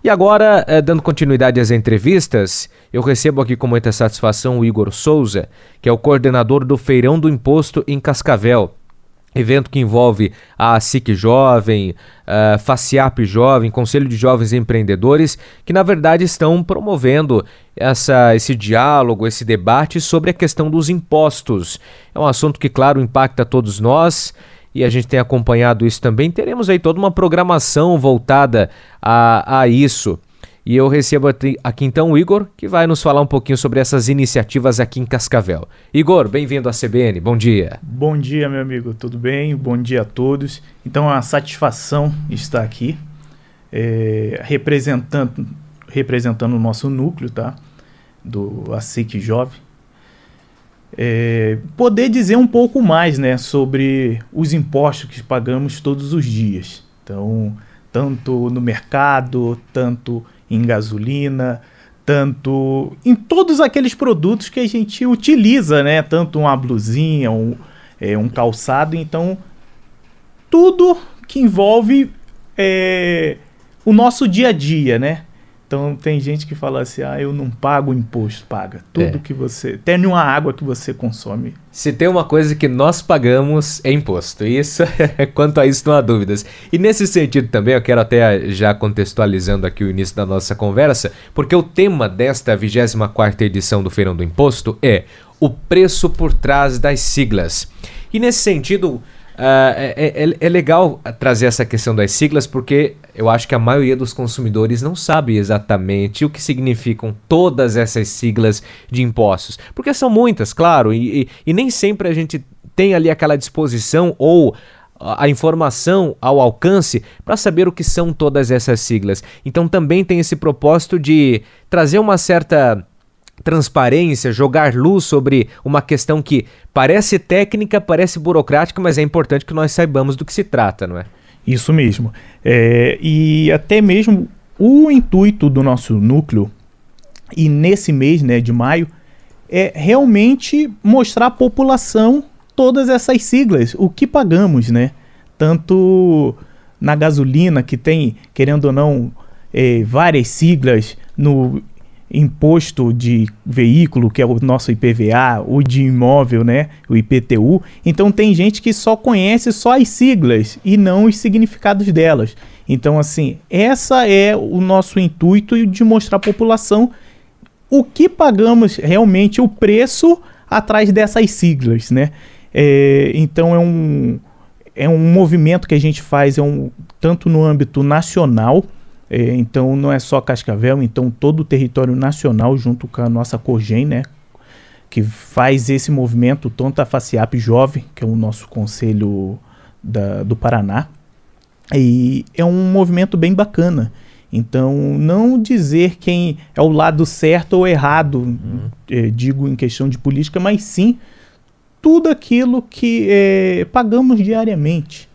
E agora, dando continuidade às entrevistas, eu recebo aqui com muita satisfação o Igor Souza, que é o coordenador do Feirão do Imposto em Cascavel. Evento que envolve a SIC Jovem, a FACIAP Jovem, Conselho de Jovens Empreendedores, que na verdade estão promovendo esse diálogo, esse debate sobre a questão dos impostos. É um assunto que, claro, impacta todos nós e a gente tem acompanhado isso também. Teremos aí toda uma programação voltada a isso. E eu recebo aqui então o Igor, que vai nos falar um pouquinho sobre essas iniciativas aqui em Cascavel. Igor, bem-vindo à CBN, bom dia. Bom dia, meu amigo, tudo bem? Bom dia a todos. Então, é uma satisfação estar aqui, representando o nosso núcleo, tá? Do SIC Jovem. Poder dizer um pouco mais, né, sobre os impostos que pagamos todos os dias. Então, tanto no mercado, tanto em gasolina, tanto em todos aqueles produtos que a gente utiliza, né? Tanto uma blusinha, um calçado, então tudo que envolve o nosso dia a dia, né? Então tem gente que fala assim, eu não pago imposto. Paga tudo que você... Até uma água que você consome. Se tem uma coisa que nós pagamos é imposto. Isso, quanto a isso não há dúvidas. E nesse sentido também, eu quero até já contextualizando aqui o início da nossa conversa, porque o tema desta 24ª edição do Feirão do Imposto é o preço por trás das siglas. E nesse sentido... É legal trazer essa questão das siglas, porque eu acho que a maioria dos consumidores não sabe exatamente o que significam todas essas siglas de impostos, porque são muitas, claro, e nem sempre a gente tem ali aquela disposição ou a informação ao alcance para saber o que são todas essas siglas. Então também tem esse propósito de trazer uma certa transparência, jogar luz sobre uma questão que parece técnica, parece burocrática, mas é importante que nós saibamos do que se trata, não é? Isso mesmo. E até mesmo o intuito do nosso núcleo, e nesse mês, né, de maio, é realmente mostrar à população todas essas siglas, o que pagamos, né? Tanto na gasolina, que tem, querendo ou não, várias siglas no imposto de veículo, que é o nosso IPVA, o de imóvel, né, o IPTU. Então tem gente que só conhece só as siglas e não os significados delas. Então, assim, essa é o nosso intuito de mostrar à população o que pagamos realmente, o preço atrás dessas siglas, né? Então é um movimento que a gente faz tanto no âmbito nacional. Então não é só Cascavel, então todo o território nacional junto com a nossa Cogem, né, que faz esse movimento, tanto a FACIAP Jovem, que é o nosso conselho do Paraná, e é um movimento bem bacana. Então não dizer quem é o lado certo ou errado, digo em questão de política, mas sim tudo aquilo que pagamos diariamente.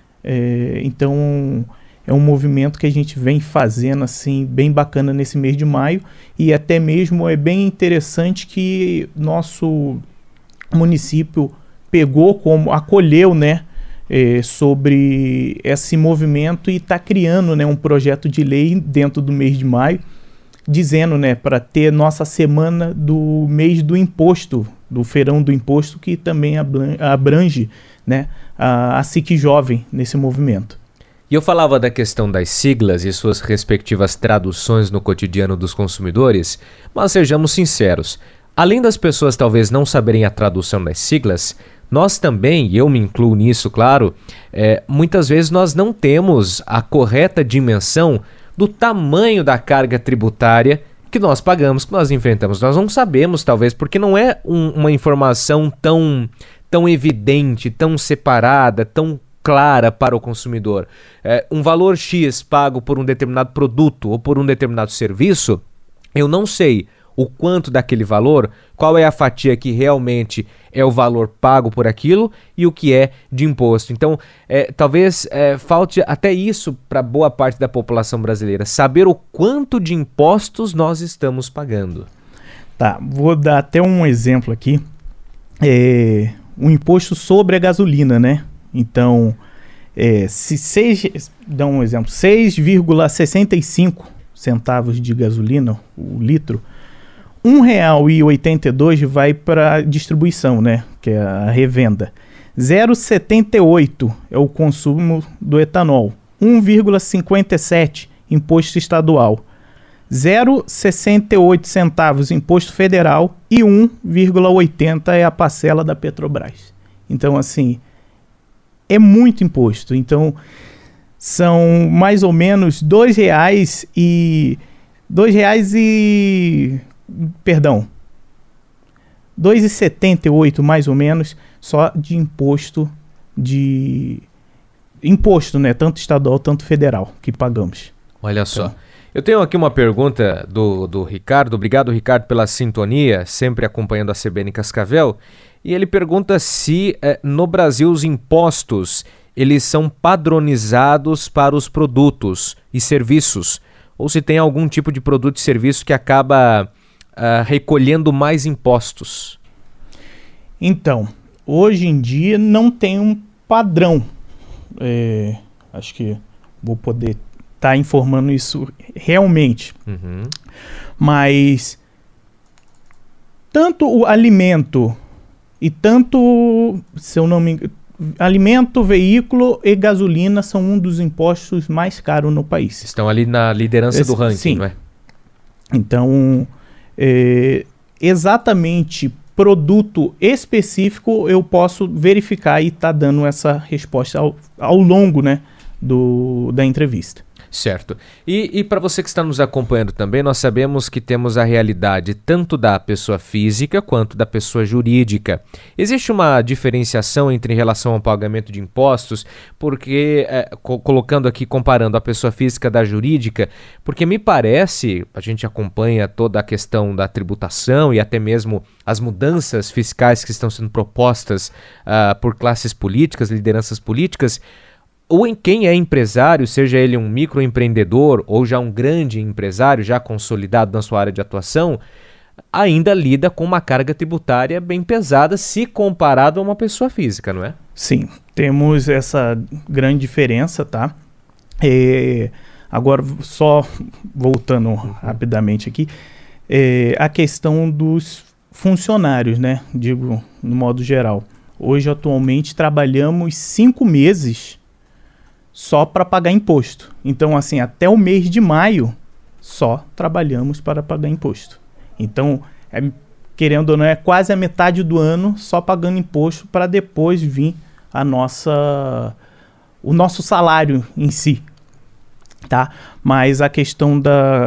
Então é um movimento que a gente vem fazendo assim bem bacana nesse mês de maio, e até mesmo é bem interessante que nosso município acolheu, né, sobre esse movimento e está criando, né, um projeto de lei dentro do mês de maio, dizendo, né, para ter nossa semana do mês do imposto, do Feirão do Imposto, que também abrange, né, a SIC Jovem nesse movimento. E eu falava da questão das siglas e suas respectivas traduções no cotidiano dos consumidores, mas sejamos sinceros, além das pessoas talvez não saberem a tradução das siglas, nós também, e eu me incluo nisso, claro, muitas vezes nós não temos a correta dimensão do tamanho da carga tributária que nós pagamos, que nós enfrentamos. Nós não sabemos, talvez, porque não é uma informação tão evidente, tão separada, tão clara para o consumidor. Um valor X pago por um determinado produto ou por um determinado serviço, eu não sei o quanto daquele valor, qual é a fatia que realmente é o valor pago por aquilo e o que é de imposto. Então, talvez falte até isso para boa parte da população brasileira, saber o quanto de impostos nós estamos pagando. Tá, vou dar até um exemplo aqui. Um imposto sobre a gasolina, né? Então, dá um exemplo, 6,65 centavos de gasolina, o litro, R$1,82 vai para distribuição, né? Que é a revenda. 0,78 é o consumo do etanol. 1,57 imposto estadual. 0,68 centavos imposto federal e 1,80 é a parcela da Petrobras. Então, assim, é muito imposto. Então, são mais ou menos R$2,78 mais ou menos só de imposto, né, tanto estadual, tanto federal, que pagamos. Olha só. Eu tenho aqui uma pergunta do Ricardo. Obrigado, Ricardo, pela sintonia, sempre acompanhando a CBN Cascavel. E ele pergunta se no Brasil os impostos eles são padronizados para os produtos e serviços, ou se tem algum tipo de produto e serviço que acaba recolhendo mais impostos. Então, hoje em dia não tem um padrão. Acho que vou poder estar informando isso realmente. Uhum. Mas tanto o alimento e tanto, se eu não me engano, alimento, veículo e gasolina são um dos impostos mais caros no país. Estão ali na liderança do ranking, sim. Não é? Então, exatamente produto específico eu posso verificar e tá dando essa resposta ao longo, né, da entrevista. Certo. E para você que está nos acompanhando também, nós sabemos que temos a realidade tanto da pessoa física quanto da pessoa jurídica. Existe uma diferenciação em relação ao pagamento de impostos, porque, colocando aqui, comparando a pessoa física da jurídica, porque me parece, a gente acompanha toda a questão da tributação e até mesmo as mudanças fiscais que estão sendo propostas por classes políticas, lideranças políticas, ou em quem é empresário, seja ele um microempreendedor ou já um grande empresário, já consolidado na sua área de atuação, ainda lida com uma carga tributária bem pesada se comparado a uma pessoa física, não é? Sim, temos essa grande diferença, tá? Agora, só voltando rapidamente aqui, a questão dos funcionários, né? Digo, no modo geral. Hoje, atualmente, trabalhamos 5 meses só para pagar imposto. Então, assim, até o mês de maio, só trabalhamos para pagar imposto. Então, querendo ou não, é quase a metade do ano só pagando imposto para depois vir o nosso salário em si, tá? Mas a questão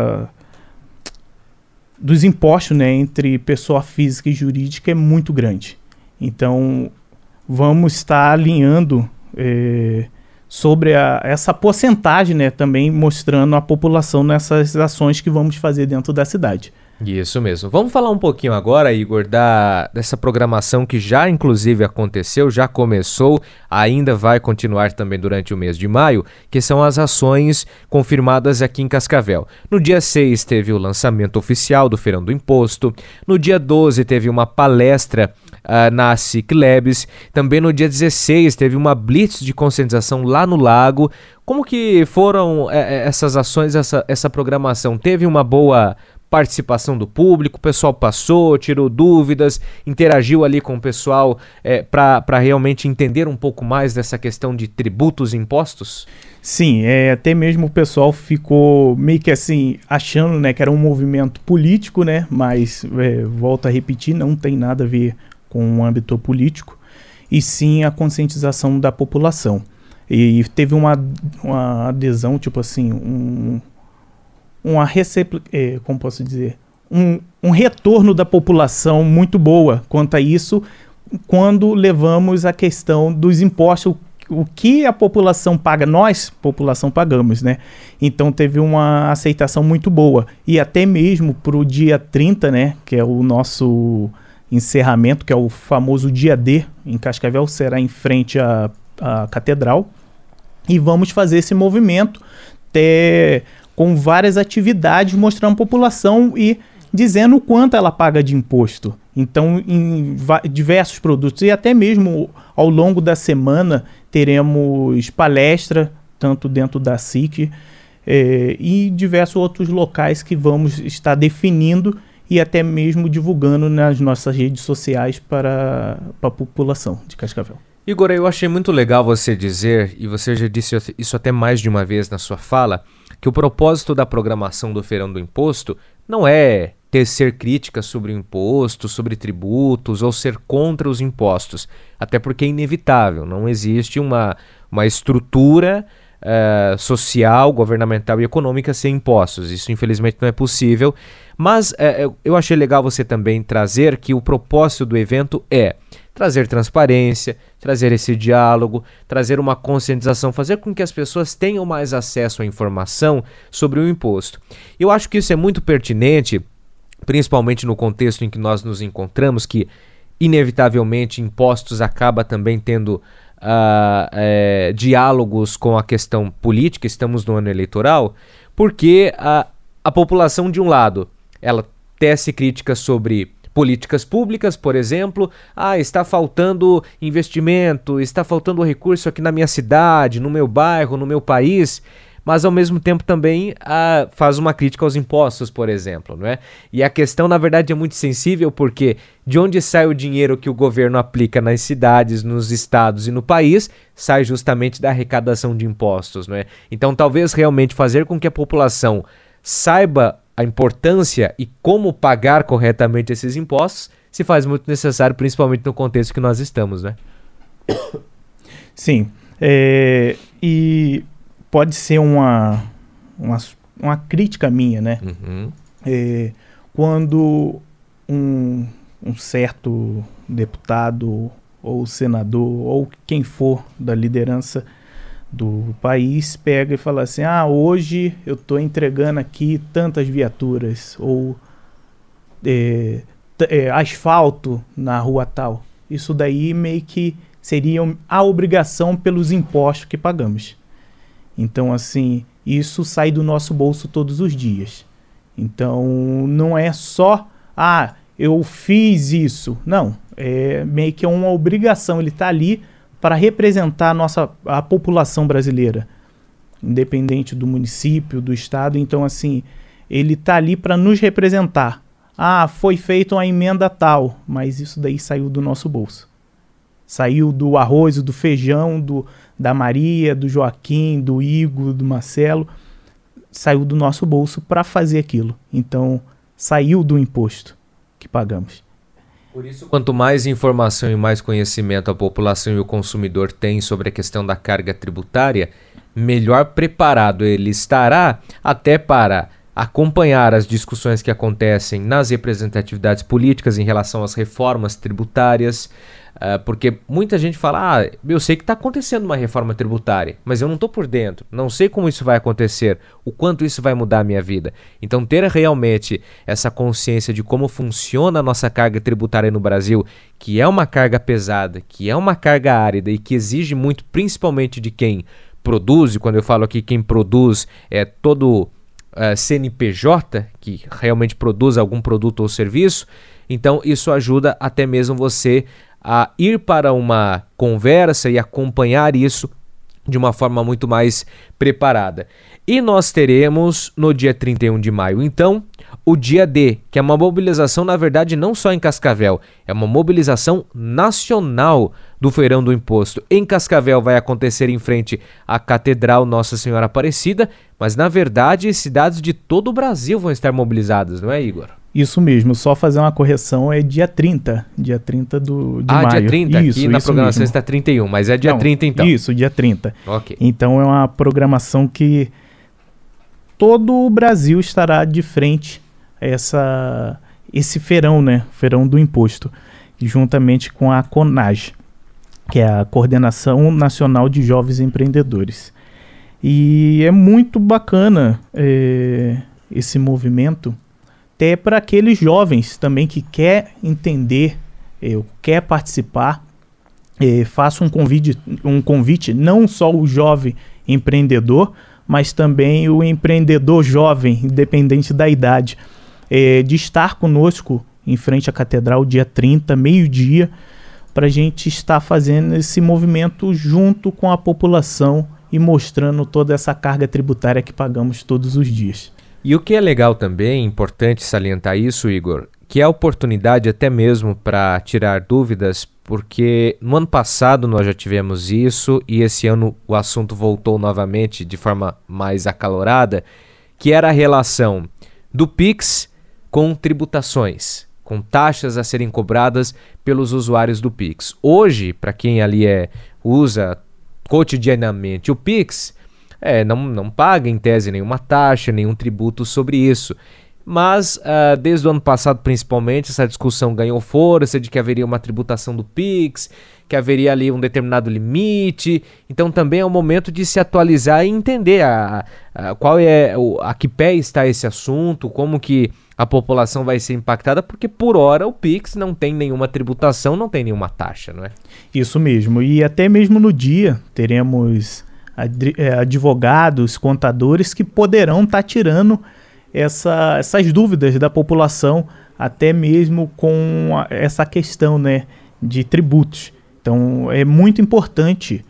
dos impostos, né, entre pessoa física e jurídica é muito grande. Então, vamos estar alinhando sobre essa porcentagem, né, também mostrando a população nessas ações que vamos fazer dentro da cidade. Isso mesmo. Vamos falar um pouquinho agora, Igor, dessa programação que já inclusive aconteceu, já começou, ainda vai continuar também durante o mês de maio, que são as ações confirmadas aqui em Cascavel. No dia 6 teve o lançamento oficial do Feirão do Imposto, no dia 12 teve uma palestra na SIC Labs, também no dia 16 teve uma blitz de conscientização lá no Lago. Como que foram essas ações, essa programação? Teve uma boa participação do público, o pessoal passou, tirou dúvidas, interagiu ali com o pessoal para realmente entender um pouco mais dessa questão de tributos e impostos? Sim, até mesmo o pessoal ficou meio que assim, achando, né, que era um movimento político, né, mas volto a repetir, não tem nada a ver com o âmbito político, e sim a conscientização da população. E teve uma adesão, tipo assim, como posso dizer, um retorno da população muito boa quanto a isso, quando levamos a questão dos impostos, o que a população paga, nós, população, pagamos, né? Então teve uma aceitação muito boa. E até mesmo para o dia 30, né, que é o nosso encerramento, que é o famoso dia D, em Cascavel, será em frente à catedral. E vamos fazer esse movimento com várias atividades, mostrando a população e dizendo o quanto ela paga de imposto. Então, em diversos produtos, e até mesmo ao longo da semana, teremos palestra, tanto dentro da SIC, e diversos outros locais que vamos estar definindo e até mesmo divulgando nas nossas redes sociais para a população de Cascavel. Igor, eu achei muito legal você dizer, e você já disse isso até mais de uma vez na sua fala, que o propósito da programação do Feirão do Imposto não é tecer críticas sobre o imposto, sobre tributos ou ser contra os impostos, até porque é inevitável, não existe uma estrutura social, governamental e econômica sem impostos. Isso infelizmente não é possível, mas eu achei legal você também trazer que o propósito do evento é trazer transparência, trazer esse diálogo, trazer uma conscientização, fazer com que as pessoas tenham mais acesso à informação sobre o imposto. Eu acho que isso é muito pertinente, principalmente no contexto em que nós nos encontramos, que inevitavelmente impostos acaba também tendo diálogos com a questão política, estamos no ano eleitoral, porque a população, de um lado, ela tece críticas sobre políticas públicas, por exemplo, está faltando investimento, está faltando recurso aqui na minha cidade, no meu bairro, no meu país, mas ao mesmo tempo também faz uma crítica aos impostos, por exemplo, não é? E a questão, na verdade, é muito sensível, porque de onde sai o dinheiro que o governo aplica nas cidades, nos estados e no país, sai justamente da arrecadação de impostos, não é? Então, talvez realmente fazer com que a população saiba a importância e como pagar corretamente esses impostos se faz muito necessário, principalmente no contexto que nós estamos, né? Sim, e pode ser uma crítica minha, né? Uhum. Quando um certo deputado ou senador ou quem for da liderança do país pega e fala assim, hoje eu estou entregando aqui tantas viaturas ou asfalto na rua tal. Isso daí meio que seria a obrigação pelos impostos que pagamos. Então, assim, isso sai do nosso bolso todos os dias. Então, não é só, eu fiz isso. Não, é meio que uma obrigação. Ele está ali para representar a população brasileira, independente do município, do estado. Então, assim, ele está ali para nos representar. Foi feita uma emenda tal, mas isso daí saiu do nosso bolso. Saiu do arroz, do feijão, da Maria, do Joaquim, do Igor, do Marcelo. Saiu do nosso bolso para fazer aquilo. Então, saiu do imposto que pagamos. Por isso, quanto mais informação e mais conhecimento a população e o consumidor têm sobre a questão da carga tributária, melhor preparado ele estará até para acompanhar as discussões que acontecem nas representatividades políticas em relação às reformas tributárias, porque muita gente fala, eu sei que está acontecendo uma reforma tributária, mas eu não estou por dentro, não sei como isso vai acontecer, o quanto isso vai mudar a minha vida. Então, ter realmente essa consciência de como funciona a nossa carga tributária no Brasil, que é uma carga pesada, que é uma carga árida e que exige muito, principalmente de quem produz, e quando eu falo aqui quem produz é todo CNPJ, que realmente produz algum produto ou serviço, então isso ajuda até mesmo você a ir para uma conversa e acompanhar isso de uma forma muito mais preparada. E nós teremos no dia 31 de maio, então, o dia D, que é uma mobilização, na verdade, não só em Cascavel, é uma mobilização nacional do Feirão do Imposto. Em Cascavel vai acontecer em frente à Catedral Nossa Senhora Aparecida, mas, na verdade, cidades de todo o Brasil vão estar mobilizadas, não é, Igor? Isso mesmo, só fazer uma correção, é dia 30 de maio. Dia 30? Isso, aqui na isso programação mesmo. está 31, mas é dia 30 então. Isso, dia 30. Ok. Então é uma programação que todo o Brasil estará de frente a esse feirão, né? Feirão do Imposto, juntamente com a CONAGE, que é a Coordenação Nacional de Jovens Empreendedores. E é muito bacana esse movimento, até para aqueles jovens também que quer entender, quer participar. Faço um convite não só o jovem empreendedor, mas também o empreendedor jovem, independente da idade, de estar conosco em frente à Catedral dia 30, meio-dia, para a gente estar fazendo esse movimento junto com a população e mostrando toda essa carga tributária que pagamos todos os dias. E o que é legal também, importante salientar isso, Igor, que é a oportunidade até mesmo para tirar dúvidas, porque no ano passado nós já tivemos isso e esse ano o assunto voltou novamente de forma mais acalorada, que era a relação do Pix com tributações, com taxas a serem cobradas pelos usuários do Pix. Hoje, para quem ali usa cotidianamente o Pix, não paga em tese nenhuma taxa, nenhum tributo sobre isso. Mas desde o ano passado principalmente essa discussão ganhou força de que haveria uma tributação do Pix, que haveria ali um determinado limite. Então também é o momento de se atualizar e entender a que pé está esse assunto, como que a população vai ser impactada, porque por hora o Pix não tem nenhuma tributação, não tem nenhuma taxa, não é? Isso mesmo, e até mesmo no dia teremos advogados, contadores que poderão estar tirando essas dúvidas da população, até mesmo com essa questão, né, de tributos. Então é muito importante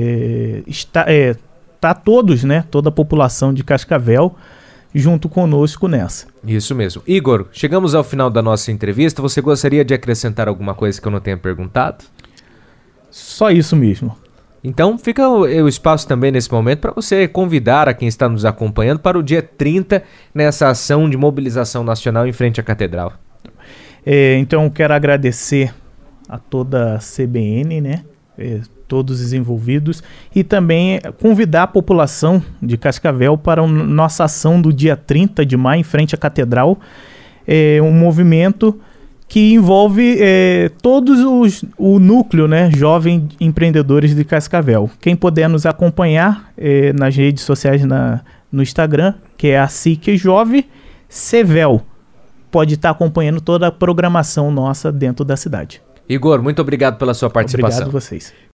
estar todos, né, toda a população de Cascavel junto conosco nessa. Isso mesmo. Igor, chegamos ao final da nossa entrevista. Você gostaria de acrescentar alguma coisa que eu não tenha perguntado? Só isso mesmo. Então fica o espaço também nesse momento para você convidar a quem está nos acompanhando para o dia 30 nessa ação de mobilização nacional em frente à Catedral. Então quero agradecer a toda a CBN, né? Todos os envolvidos, e também convidar a população de Cascavel para a nossa ação do dia 30 de maio em frente à Catedral. Um movimento que envolve o núcleo, né, jovem empreendedores de Cascavel. Quem puder nos acompanhar nas redes sociais, no Instagram, que é a SIC Jovem Cevel, pode estar acompanhando toda a programação nossa dentro da cidade. Igor, muito obrigado pela sua participação. Obrigado a vocês.